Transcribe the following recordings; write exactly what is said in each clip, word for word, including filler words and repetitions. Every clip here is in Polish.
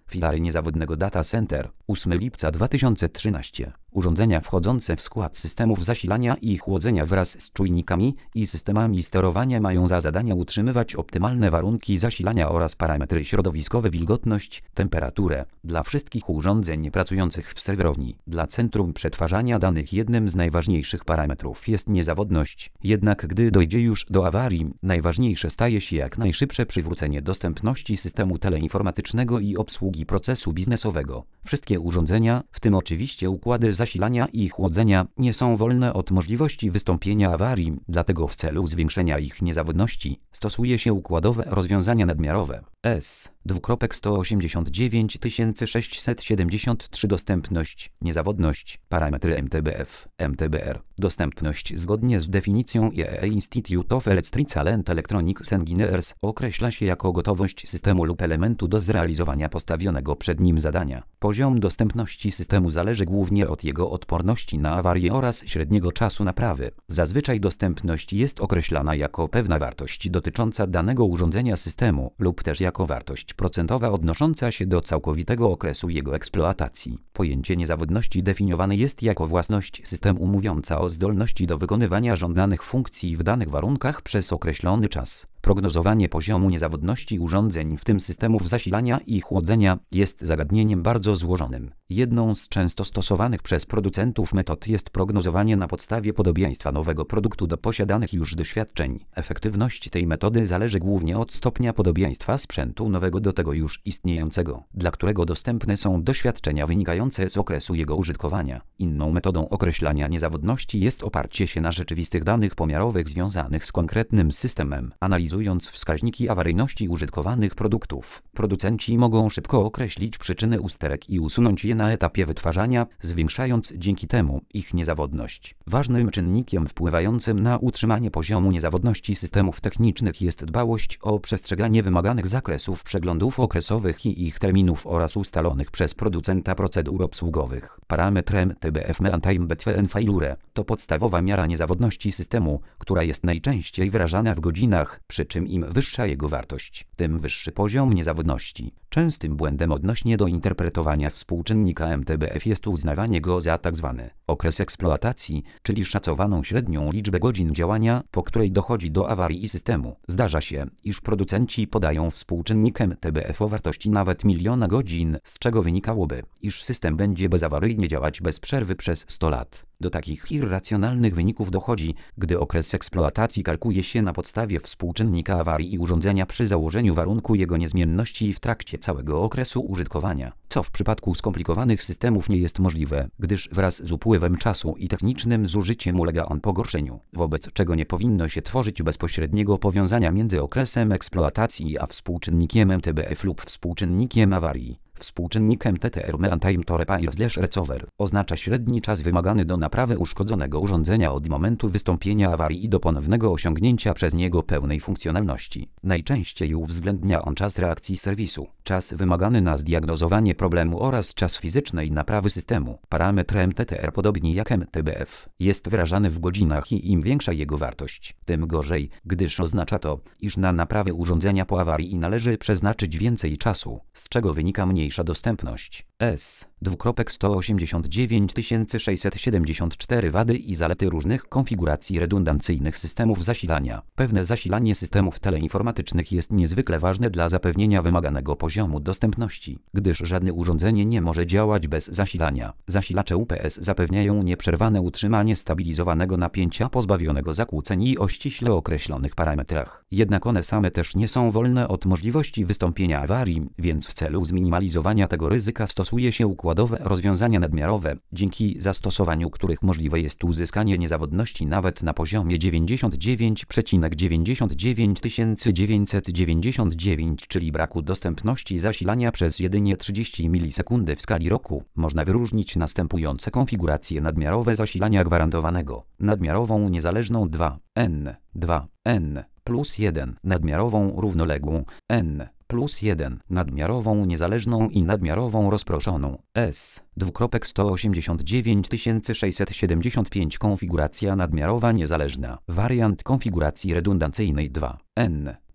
Filary niezawodnego data center. ósmego lipca dwa tysiące trzynastego. Urządzenia wchodzące w skład systemów zasilania i chłodzenia wraz z czujnikami i systemami sterowania mają za zadanie utrzymywać optymalne warunki zasilania oraz parametry środowiskowe, wilgotność, temperaturę dla wszystkich urządzeń pracujących w serwerowni. Dla centrum przetwarzania danych jednym z najważniejszych parametrów jest niezawodność. Jednak gdy dojdzie już do awarii, najważniejsze staje się jak najszybsze przywrócenie dostępności systemu teleinformatycznego i obsługi procesu biznesowego. Wszystkie urządzenia, w tym oczywiście układy zasilania i chłodzenia, nie są wolne od możliwości wystąpienia awarii, dlatego w celu zwiększenia ich niezawodności stosuje się układowe rozwiązania nadmiarowe. S sto osiemdziesiąt dziewięć tysięcy sześćset siedemdziesiąt trzy Dostępność, niezawodność, parametry M T B F, M T B R. Dostępność zgodnie z definicją I E E Institute of Electrical and Electronics Engineers określa się jako gotowość systemu lub elementu do zrealizowania postawionego przed nim zadania. Poziom dostępności systemu zależy głównie od jego odporności na awarie oraz średniego czasu naprawy. Zazwyczaj dostępność jest określana jako pewna wartość dotycząca danego urządzenia systemu lub też jako wartość procentowa odnosząca się do całkowitego okresu jego eksploatacji. Pojęcie niezawodności definiowane jest jako własność systemu mówiąca o zdolności do wykonywania żądanych funkcji w danych warunkach przez określony czas. Prognozowanie poziomu niezawodności urządzeń, w tym systemów zasilania i chłodzenia, jest zagadnieniem bardzo złożonym. Jedną z często stosowanych przez producentów metod jest prognozowanie na podstawie podobieństwa nowego produktu do posiadanych już doświadczeń. Efektywność tej metody zależy głównie od stopnia podobieństwa sprzętu nowego do tego już istniejącego, dla którego dostępne są doświadczenia wynikające z okresu jego użytkowania. Inną metodą określania niezawodności jest oparcie się na rzeczywistych danych pomiarowych związanych z konkretnym systemem. Analizując wskaźniki awaryjności użytkowanych produktów, producenci mogą szybko określić przyczyny usterek i usunąć je na etapie wytwarzania, zwiększając dzięki temu ich niezawodność. Ważnym czynnikiem wpływającym na utrzymanie poziomu niezawodności systemów technicznych jest dbałość o przestrzeganie wymaganych zakresów przeglądów okresowych i ich terminów oraz ustalonych przez producenta procedur obsługowych. Parametr M T B F Meantime Between Failure to podstawowa miara niezawodności systemu, która jest najczęściej wyrażana w godzinach, przy czym im wyższa jego wartość, tym wyższy poziom niezawodności. Częstym błędem odnośnie do interpretowania współczynnika M T B F jest uznawanie go za tzw. okres eksploatacji, czyli szacowaną średnią liczbę godzin działania, po której dochodzi do awarii systemu. Zdarza się, iż producenci podają współczynnik M T B F o wartości nawet miliona godzin, z czego wynikałoby, iż system będzie bezawaryjnie działać bez przerwy przez sto lat. Do takich irracjonalnych wyników dochodzi, gdy okres eksploatacji kalkuje się na podstawie współczynnika awarii i urządzenia przy założeniu warunku jego niezmienności w trakcie całego okresu użytkowania, co w przypadku skomplikowanych systemów nie jest możliwe, gdyż wraz z upływem czasu i technicznym zużyciem ulega on pogorszeniu, wobec czego nie powinno się tworzyć bezpośredniego powiązania między okresem eksploatacji a współczynnikiem M T B F lub współczynnikiem awarii. Współczynnik M T T R Meantime to Repair slash Recover oznacza średni czas wymagany do naprawy uszkodzonego urządzenia od momentu wystąpienia awarii i do ponownego osiągnięcia przez niego pełnej funkcjonalności. Najczęściej uwzględnia on czas reakcji serwisu, czas wymagany na zdiagnozowanie problemu oraz czas fizycznej naprawy systemu. Parametr M T T R, podobnie jak M T B F, jest wyrażany w godzinach i im większa jego wartość, tym gorzej, gdyż oznacza to, iż na naprawę urządzenia po awarii należy przeznaczyć więcej czasu, z czego wynika mniej dostępność. S sto osiemdziesiąt dziewięć tysięcy sześćset siedemdziesiąt cztery Wady i zalety różnych konfiguracji redundancyjnych systemów zasilania. Pewne zasilanie systemów teleinformatycznych jest niezwykle ważne dla zapewnienia wymaganego poziomu dostępności, gdyż żadne urządzenie nie może działać bez zasilania. Zasilacze U P S zapewniają nieprzerwane utrzymanie stabilizowanego napięcia pozbawionego zakłóceń i o ściśle określonych parametrach. Jednak one same też nie są wolne od możliwości wystąpienia awarii, więc w celu zminimalizowania tego ryzyka stosuje się układowe rozwiązania nadmiarowe, dzięki zastosowaniu których możliwe jest uzyskanie niezawodności nawet na poziomie dziewięćdziesiąt dziewięć przecinek dziewięćdziesiąt dziewięć tysięcy dziewięćset dziewięćdziesiąt dziewięć, czyli braku dostępności zasilania przez jedynie trzydzieści milisekund w skali roku. Można wyróżnić następujące konfiguracje nadmiarowe zasilania gwarantowanego: nadmiarową niezależną dwa N, dwa N plus jeden, nadmiarową równoległą N plus jeden, nadmiarową niezależną i nadmiarową rozproszoną S sto osiemdziesiąt dziewięć tysięcy sześćset siedemdziesiąt pięć. Konfiguracja nadmiarowa niezależna. Wariant konfiguracji redundancyjnej dwa N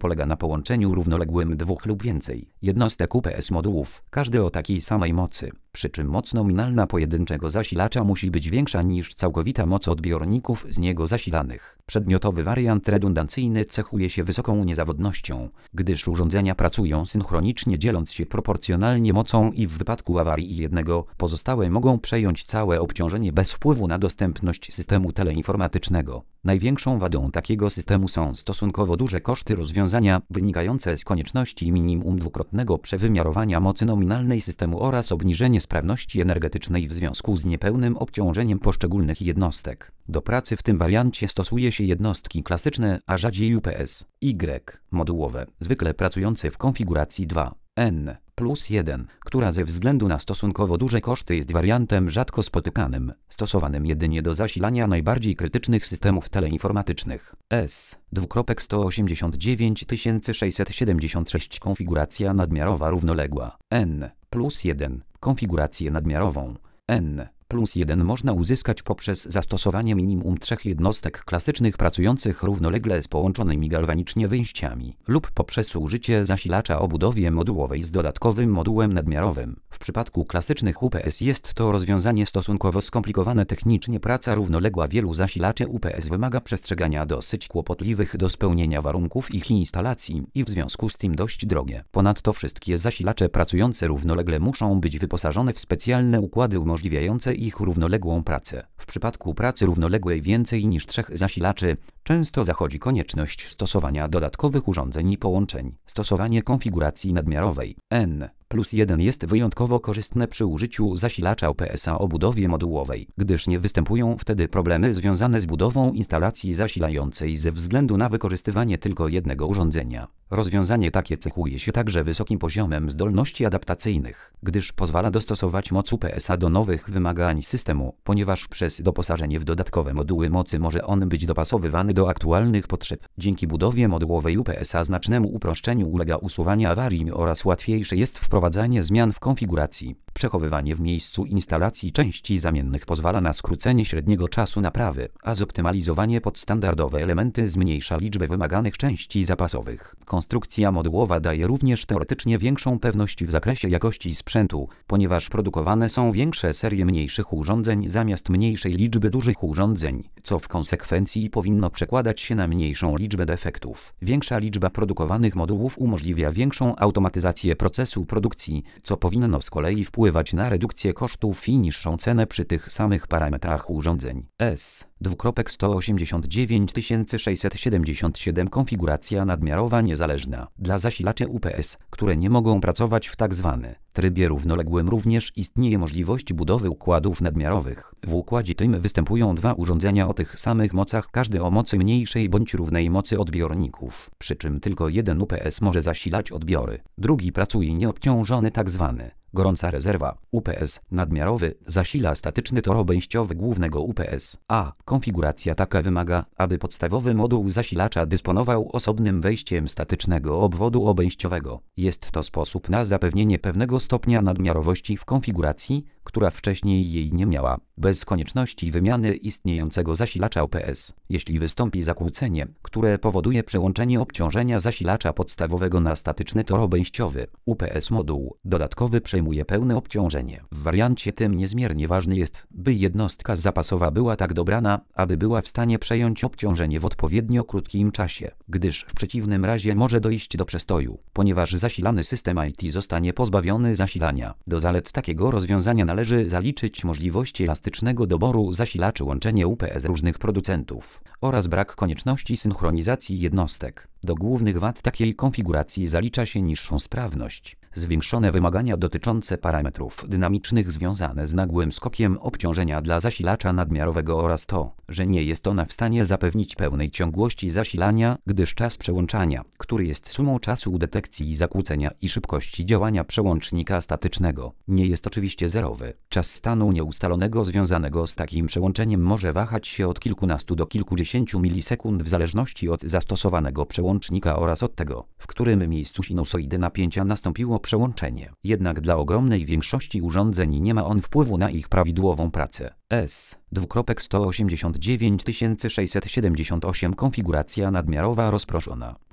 polega na połączeniu równoległym dwóch lub więcej jednostek U P S modułów, każdy o takiej samej mocy, przy czym moc nominalna pojedynczego zasilacza musi być większa niż całkowita moc odbiorników z niego zasilanych. Przedmiotowy wariant redundancyjny cechuje się wysoką niezawodnością, gdyż urządzenia pracują synchronicznie, dzieląc się proporcjonalnie mocą i w wypadku awarii jednego pozostałe mogą przejąć całe obciążenie bez wpływu na dostępność systemu teleinformatycznego. Największą wadą takiego systemu są stosunkowo duże koszty rozwiązania wynikające z konieczności minimum dwukrotnego przewymiarowania mocy nominalnej systemu oraz obniżenie sprawności energetycznej w związku z niepełnym obciążeniem poszczególnych jednostek. Do pracy w tym wariancie stosuje się jednostki klasyczne, a rzadziej U P S Y modułowe, zwykle pracujące w konfiguracji dwa N plus jeden, która ze względu na stosunkowo duże koszty jest wariantem rzadko spotykanym, stosowanym jedynie do zasilania najbardziej krytycznych systemów teleinformatycznych. S sto osiemdziesiąt dziewięć tysięcy sześćset siedemdziesiąt sześć konfiguracja nadmiarowa równoległa. N plus jeden konfigurację nadmiarową. N plus jeden można uzyskać poprzez zastosowanie minimum trzech jednostek klasycznych pracujących równolegle z połączonymi galwanicznie wyjściami lub poprzez użycie zasilacza o budowie modułowej z dodatkowym modułem nadmiarowym. W przypadku klasycznych U P S jest to rozwiązanie stosunkowo skomplikowane technicznie. Praca równoległa wielu zasilaczy U P S wymaga przestrzegania dosyć kłopotliwych do spełnienia warunków ich instalacji i w związku z tym dość drogie. Ponadto wszystkie zasilacze pracujące równolegle muszą być wyposażone w specjalne układy umożliwiające ich równoległą pracę. W przypadku pracy równoległej więcej niż trzech zasilaczy często zachodzi konieczność stosowania dodatkowych urządzeń i połączeń. Stosowanie konfiguracji nadmiarowej N plus jeden jest wyjątkowo korzystne przy użyciu zasilacza U P S a o budowie modułowej, gdyż nie występują wtedy problemy związane z budową instalacji zasilającej ze względu na wykorzystywanie tylko jednego urządzenia. Rozwiązanie takie cechuje się także wysokim poziomem zdolności adaptacyjnych, gdyż pozwala dostosować moc U P S a do nowych wymagań systemu, ponieważ przez doposażenie w dodatkowe moduły mocy może on być dopasowywany do aktualnych potrzeb. Dzięki budowie modułowej U P S a znacznemu uproszczeniu ulega usuwanie awarii oraz łatwiejsze jest wprowadzanie zmian w konfiguracji. Przechowywanie w miejscu instalacji części zamiennych pozwala na skrócenie średniego czasu naprawy, a zoptymalizowanie pod standardowe elementy zmniejsza liczbę wymaganych części zapasowych. Konstrukcja modułowa daje również teoretycznie większą pewność w zakresie jakości sprzętu, ponieważ produkowane są większe serie mniejszych urządzeń zamiast mniejszej liczby dużych urządzeń, co w konsekwencji powinno przekładać się na mniejszą liczbę defektów. Większa liczba produkowanych modułów umożliwia większą automatyzację procesu produkcji, co powinno z kolei wpływać na redukcję kosztów i niższą cenę przy tych samych parametrach urządzeń. S sto osiemdziesiąt dziewięć tysięcy sześćset siedemdziesiąt siedem konfiguracja nadmiarowa niezależna. Dla zasilaczy U P S, które nie mogą pracować w tzw. trybie równoległym, również istnieje możliwość budowy układów nadmiarowych. W układzie tym występują dwa urządzenia o tych samych mocach, każdy o mocy mniejszej bądź równej mocy odbiorników, przy czym tylko jeden U P S może zasilać odbiory. Drugi pracuje nieobciążony, tzw. gorąca rezerwa. U P S nadmiarowy zasila statyczny tor obejściowy głównego U P S a. Konfiguracja taka wymaga, aby podstawowy moduł zasilacza dysponował osobnym wejściem statycznego obwodu obejściowego. Jest to sposób na zapewnienie pewnego stopnia nadmiarowości w konfiguracji, która wcześniej jej nie miała, bez konieczności wymiany istniejącego zasilacza U P S. Jeśli wystąpi zakłócenie, które powoduje przełączenie obciążenia zasilacza podstawowego na statyczny tor obejściowy, U P S moduł dodatkowy przejmuje pełne obciążenie. W wariancie tym niezmiernie ważne jest, by jednostka zapasowa była tak dobrana, aby była w stanie przejąć obciążenie w odpowiednio krótkim czasie, gdyż w przeciwnym razie może dojść do przestoju, ponieważ zasilany system I T zostanie pozbawiony zasilania. Do zalet takiego rozwiązania należy zaliczyć możliwość elastycznego doboru zasilaczy, łączenie U P S różnych producentów oraz brak konieczności synchronizacji jednostek. Do głównych wad takiej konfiguracji zalicza się niższą sprawność, zwiększone wymagania dotyczące parametrów dynamicznych związane z nagłym skokiem obciążenia dla zasilacza nadmiarowego oraz to, że nie jest ona w stanie zapewnić pełnej ciągłości zasilania, gdyż czas przełączania, który jest sumą czasu detekcji zakłócenia i szybkości działania przełącznika statycznego, nie jest oczywiście zerowy. Czas stanu nieustalonego związanego z takim przełączeniem może wahać się od kilkunastu do kilkudziesięciu milisekund w zależności od zastosowanego przełącznika oraz od tego, w którym miejscu sinusoidy napięcia nastąpiło przełączenie. Jednak dla ogromnej większości urządzeń nie ma on wpływu na ich prawidłową pracę. S sto osiemdziesiąt dziewięć tysięcy sześćset siedemdziesiąt osiem konfiguracja nadmiarowa rozproszona.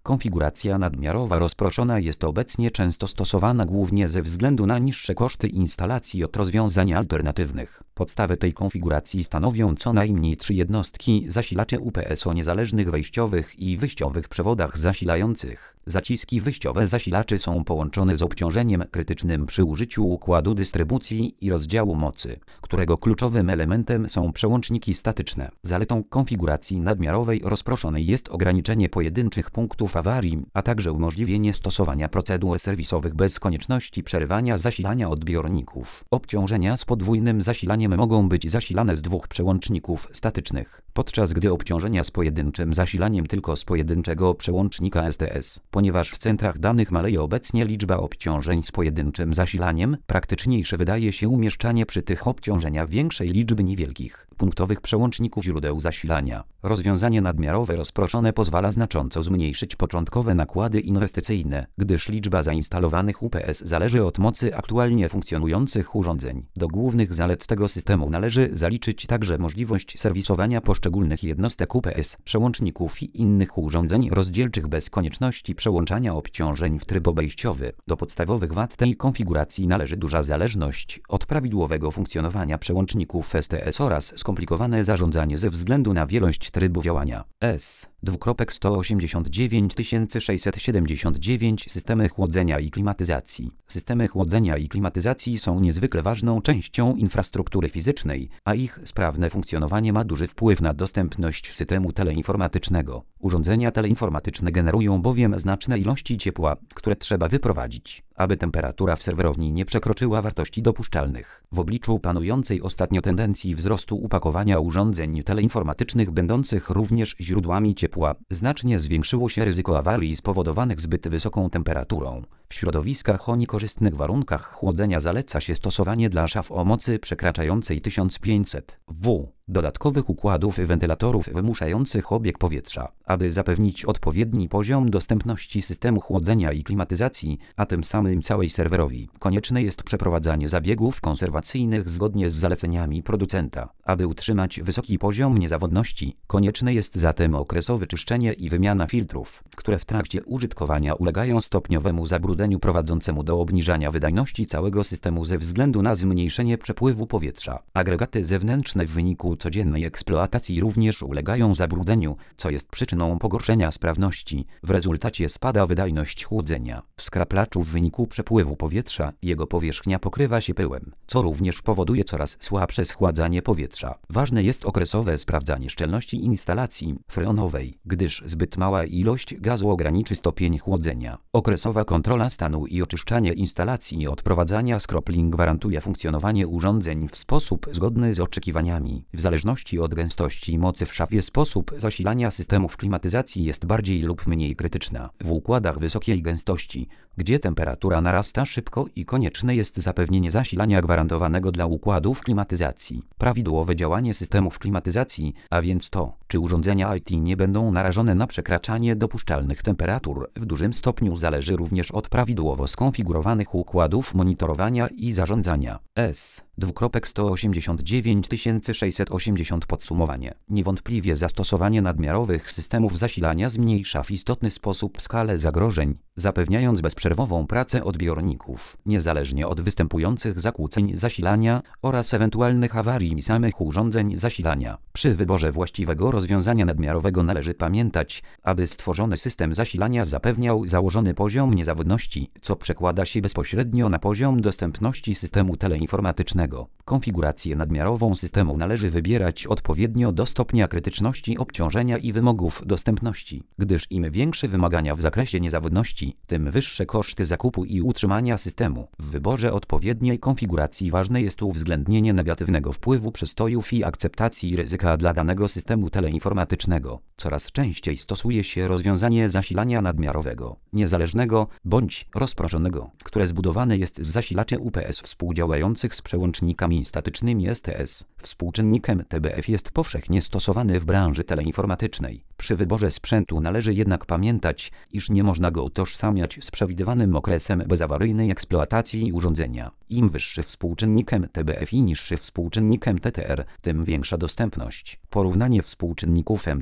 Konfiguracja nadmiarowa rozproszona jest obecnie często stosowana głównie ze względu na niższe koszty instalacji od rozwiązań alternatywnych. Podstawę tej konfiguracji stanowią co najmniej trzy jednostki zasilacze U P S o niezależnych wejściowych i wyjściowych przewodach zasilających. Zaciski wyjściowe zasilaczy są połączone z obciążeniem krytycznym przy użyciu układu dystrybucji i rozdziału mocy, którego kluczowym elementem są przełączniki statyczne. Zaletą konfiguracji nadmiarowej rozproszonej jest ograniczenie pojedynczych punktów awarii, a także umożliwienie stosowania procedur serwisowych bez konieczności przerywania zasilania odbiorników. Obciążenia z podwójnym zasilaniem mogą być zasilane z dwóch przełączników statycznych, podczas gdy obciążenia z pojedynczym zasilaniem tylko z pojedynczego przełącznika S T S. Ponieważ w centrach danych maleje obecnie liczba obciążeń z pojedynczym zasilaniem, praktyczniejsze wydaje się umieszczanie przy tych obciążeniach większej liczby niewielkich, punktowych przełączników źródeł zasilania. Rozwiązanie nadmiarowe rozproszone pozwala znacząco zmniejszyć początkowe nakłady inwestycyjne, gdyż liczba zainstalowanych U P S zależy od mocy aktualnie funkcjonujących urządzeń. Do głównych zalet tego systemu należy zaliczyć także możliwość serwisowania poszczególnych jednostek U P S, przełączników i innych urządzeń rozdzielczych bez konieczności przełączania obciążeń w tryb obejściowy. Do podstawowych wad tej konfiguracji należy duża zależność od prawidłowego funkcjonowania przełączników S T S oraz skomplikowane zarządzanie ze względu na wielość trybów działania. S sto osiemdziesiąt dziewięć tysięcy sześćset siedemdziesiąt dziewięć Systemy chłodzenia i klimatyzacji. Systemy chłodzenia i klimatyzacji są niezwykle ważną częścią infrastruktury fizycznej, a ich sprawne funkcjonowanie ma duży wpływ na dostępność systemu teleinformatycznego. Urządzenia teleinformatyczne generują bowiem znaczne ilości ciepła, które trzeba wyprowadzić, aby temperatura w serwerowni nie przekroczyła wartości dopuszczalnych. W obliczu panującej ostatnio tendencji wzrostu upakowania urządzeń teleinformatycznych będących również źródłami ciepła, znacznie zwiększyło się ryzyko awarii spowodowanych zbyt wysoką temperaturą. W środowiskach o niekorzystnych warunkach chłodzenia zaleca się stosowanie dla szaf o mocy przekraczającej tysiąc pięćset W dodatkowych układów wentylatorów wymuszających obieg powietrza, aby zapewnić odpowiedni poziom dostępności systemu chłodzenia i klimatyzacji, a tym samym całej serwerowi. Konieczne jest przeprowadzanie zabiegów konserwacyjnych zgodnie z zaleceniami producenta. Aby utrzymać wysoki poziom niezawodności, konieczne jest zatem okresowe czyszczenie i wymiana filtrów, które w trakcie użytkowania ulegają stopniowemu zabrudzeniu prowadzącemu do obniżania wydajności całego systemu ze względu na zmniejszenie przepływu powietrza. Agregaty zewnętrzne w wyniku codziennej eksploatacji również ulegają zabrudzeniu, co jest przyczyną pogorszenia sprawności. W rezultacie spada wydajność chłodzenia. W skraplaczu w wyniku przepływu powietrza jego powierzchnia pokrywa się pyłem, co również powoduje coraz słabsze schładzanie powietrza. Ważne jest okresowe sprawdzanie szczelności instalacji freonowej, gdyż zbyt mała ilość gazu ograniczy stopień chłodzenia. Okresowa kontrola stanu i oczyszczanie instalacji od prowadzenia skropli gwarantuje funkcjonowanie urządzeń w sposób zgodny z oczekiwaniami. W zależności od gęstości mocy w szafie sposób zasilania systemów klimatyzacji jest bardziej lub mniej krytyczna. W układach wysokiej gęstości, gdzie temperatura narasta szybko i konieczne jest zapewnienie zasilania gwarantowanego dla układów klimatyzacji. Prawidłowe działanie systemów klimatyzacji, a więc to, czy urządzenia I T nie będą narażone na przekraczanie dopuszczalnych temperatur, w dużym stopniu zależy również od prawidłowo skonfigurowanych układów monitorowania i zarządzania. S sto osiemdziesiąt dziewięć tysięcy sześćset osiemdziesiąt Podsumowanie. Niewątpliwie zastosowanie nadmiarowych systemów zasilania zmniejsza w istotny sposób skalę zagrożeń, zapewniając bezprzerwową pracę odbiorników, niezależnie od występujących zakłóceń zasilania oraz ewentualnych awarii samych urządzeń zasilania. Przy wyborze właściwego rozwiązania nadmiarowego należy pamiętać, aby stworzony system zasilania zapewniał założony poziom niezawodności, co przekłada się bezpośrednio na poziom dostępności systemu teleinformatycznego. Konfigurację nadmiarową systemu należy wybierać odpowiednio do stopnia krytyczności obciążenia i wymogów dostępności, gdyż im większe wymagania w zakresie niezawodności, tym wyższe koszty zakupu i utrzymania systemu. W wyborze odpowiedniej konfiguracji ważne jest uwzględnienie negatywnego wpływu przestojów i akceptacji ryzyka dla danego systemu teleinformatycznego. Coraz częściej stosuje się rozwiązanie zasilania nadmiarowego, niezależnego bądź rozproszonego, które zbudowane jest z zasilaczy U P S współdziałających z przełącznikami statycznymi S T S. Współczynnik M T B F jest powszechnie stosowany w branży teleinformatycznej. Przy wyborze sprzętu należy jednak pamiętać, iż nie można go utożsamiać z przewidywanym okresem bezawaryjnej eksploatacji urządzenia. Im wyższy współczynnik M T B F i niższy współczynnik M T T R, tym większa dostępność. Porównanie współczynników M T B F i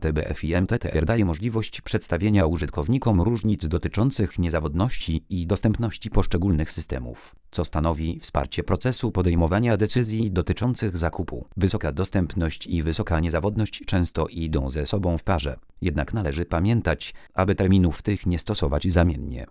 I M T T R daje możliwość przedstawienia użytkownikom różnic dotyczących niezawodności i dostępności poszczególnych systemów, co stanowi wsparcie procesu podejmowania decyzji dotyczących zakupu. Wysoka dostępność i wysoka niezawodność często idą ze sobą w parze, jednak należy pamiętać, aby terminów tych nie stosować zamiennie.